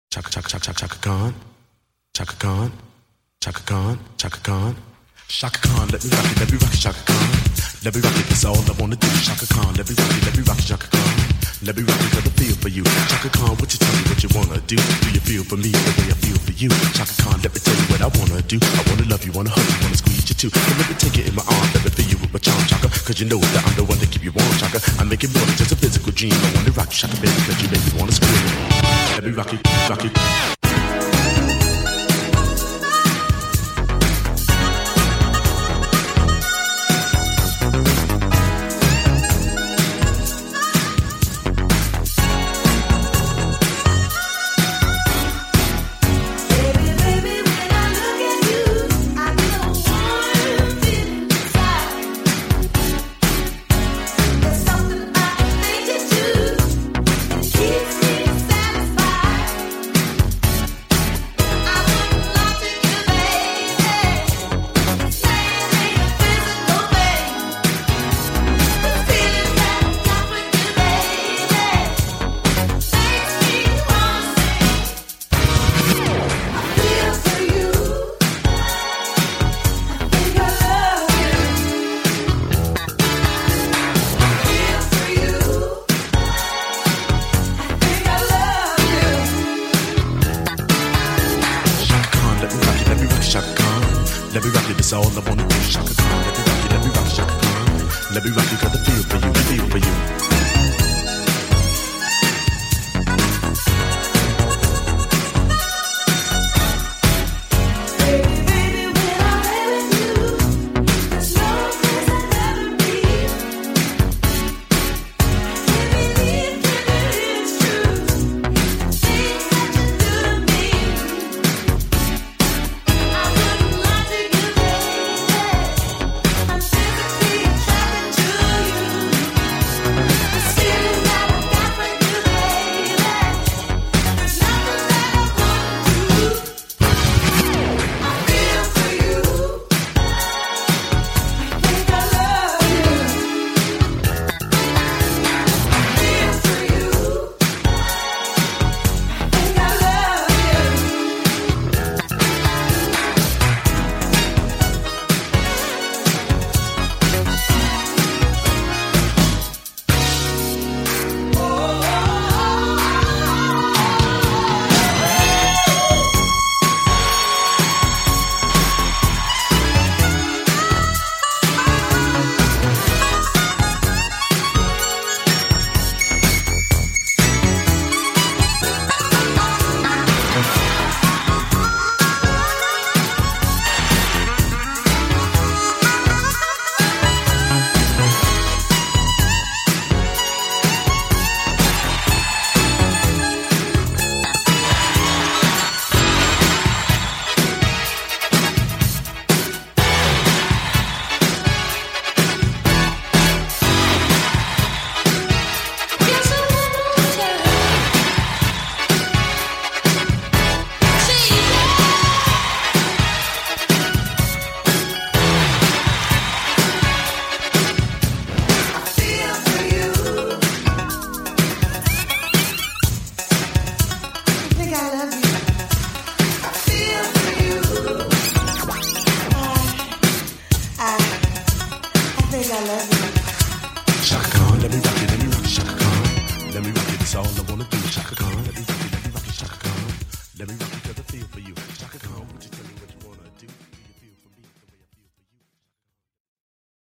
Chaka Khan, Chaka Khan, Chaka Khan, Chaka Khan. Chaka Khan, let me rock it, Chaka Khan. Let me rock it, that's all I wanna do. Chaka Khan, let me rock it, Chaka Khan. Let me rock it, got a feel for you. Chaka Khan, what you tell me what you wanna do? Do you feel for me the way I feel for you? Chaka Khan, let me tell you what I wanna do. I wanna love you, wanna hug you, wanna squeeze you too. So let me take it in my arms, let me feel you with my charm, Chaka. Cause you know that I'm the one to keep you warm, Chaka. I make it more than just a physical dream. I wanna rock you, Chaka, baby, cause you make me wanna scream. Let me rock it, rock it. Let me rock it, that's all I wanna do. Chaka Khan, let me rock it, Chaka Khan. Let me rock it, got the feel for you, feel for you. Chaka Khan, let me rock it, Chaka Khan. Let me rock it, that's all I wanna do. Chaka Khan, let me rock it, Chaka Khan. Let me rock it.